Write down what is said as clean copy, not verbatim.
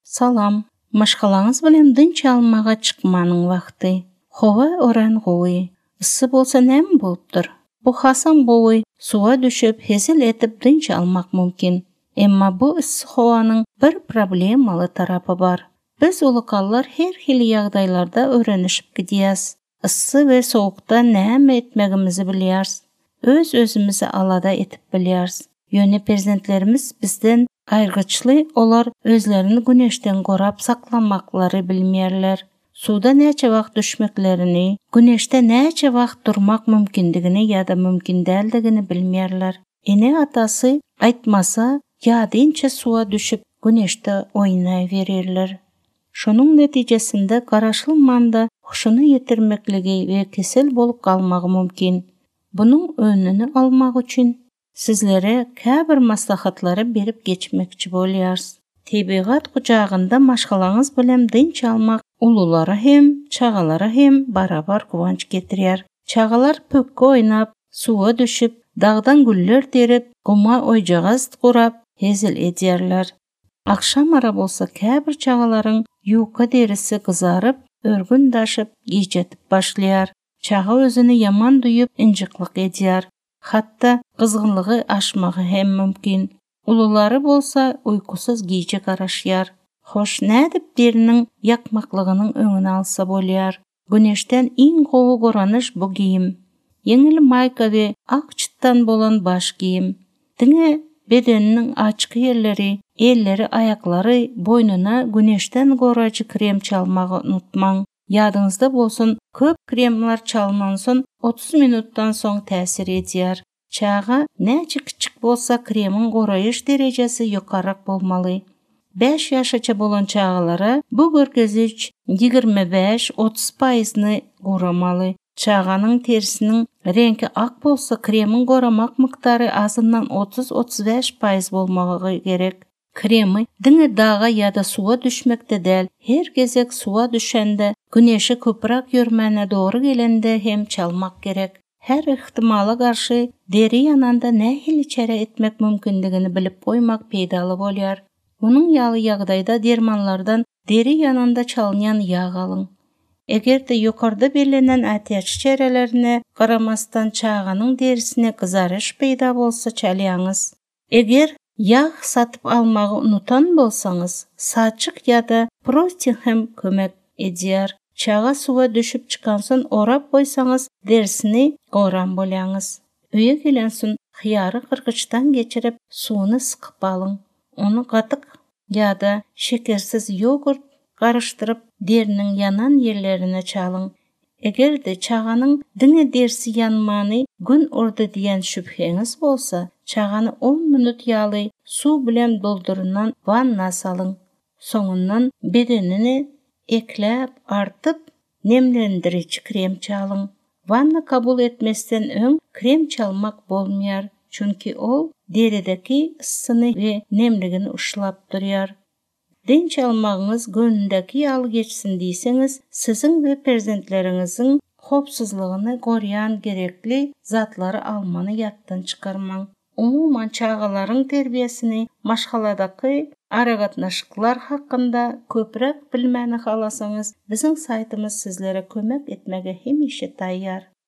Салам. Машқалаңыз білем дын чалмаға чықманың вақты. Хова оран ғуы. Ісі болса нәм болыптыр. Бұхасан бұуы суға düşіп, хезіл етіп дын чалмақ мүмкін. Эмма бұл ісі хованың бір проблемалы тарапы бар. Біз олықалар хер хили яғдайларда өренішіп кедияз. Ісі ве соғықта нәм етмегімізі білярыз. Өз-өзімізі алада етіп білярыз. Yöne prezentlerimiz bizden ayrgıçlı olar özlerini güneşten korap saklamakları bilmeyerler. Suda neçe vakt düşmeklerini, güneşte neçe vakt durmak mümkündigini ya da mümkün değildigini bilmeyerler. Ene atası aytmasa ya deyince suya düşüp güneşte oynay verirler. Şunun neticesinde qaraşılmanda huşunu yetirmekligi ve kesel bolup kalmağı mümkün. Bunun önünü almak için sizlere käbir maslahatlары berip geçmekçi bolyarız. Tebigat kucağında maşgalağınız bilem dın çalmak ululara hem, çağalara hem barabar kuvanç getiriyar. Çağalar pökkü oynap, suğa düşüp, dağdan güller terip, guma oycağız kurap, hezil ediyarlar. Akşam ara bolsa käbir çağaların yuka derisi kızarıp, örgün daşıp, giycetip başlayar. Çağı özünü yaman duyup, inciklik ediyar. Hatta kızgınlığı aşmağı hem mümkün. Uluları bolsa uykusuz giyce qaraşyar. Hoş nädip derinin yakmaklığının önünü alsa bolyar. Güneşten in qovu qoranış bu giyim. Yengil mayka ve ak çıttan bolan baş giyim. Dine bedeninin açık yerleri, elleri, ayakları boynuna güneşten qoracı krem çalmağı unutmaң. Yadınızda bolsun, köp kremlar çalmansın 30 minuttan soň täsir edýär. Çağa näçe kiçik bolsa kremin qorayış derecesi yukarrak bolmaly. 5 yaşaça bolan çağalara bu görkeziç 25-30% qoramaly. Çağanın terisinin rengi ak bolsa kremin qoramak miqdary azından 30-35% bolmagy gerek. Kremi dine dağa ya da suğa düşmekde däl, her gezek suğa düşende, güneşi köprak yörmäne doğru gelende hem çalmak gerek. Her ihtimala karşı deri yananda nähili çere etmek mümkündigini bilip koymak peýdaly bolýar. Bunun ýaly ýagdaýda dermanlardan deri yananda çalınýan ýağ alyň. Egerde ýokarda belenen ätýaç çerelerine garamasdan çağanyň derisine kızarış peýda bolsa çalýaňyz. Eger yağ satıp almağı unutan bolsaňyz, saçyk ya da prostin hem kömek edýär. Çağa suğa düşüp çıkansın orap koysanız derisini qoran bolyaňyz. Öýe gelensin hıyarı qırgıçtan geçirip suunu sıkıp alyň. Onu qatık ya da şekersiz yogurt qarıştırıp derinin yanan yerlerine çalyň. Egerde çağanyň dine dersi yanmany gün orda diýen şüpheňiz bolsa, çağany 10 minut ýaly su bilen doldurunan vanna salyň. Soňundan bedenini ekläp artyp nemlendirici krem çalyň. Vanna kabul etmesden öň krem çalmak bolmaýar, çünki ol derideki ıssyny we nemligini uşlap durýar. Den çalmagyňyz gönündeki ýaly geçsin diýseňiz, siziň we perzentleriniziň hopsuzlygyny gorýan gerekli zatlary almany ýatdan çykarmaň. Umuman çağalaryň terbiýesini maşgaladaky aragatnaşyklar hakynda köprek bilmäni halasaňyz, biziň saytymyz sizlere kömek etmege hemişe taýýar.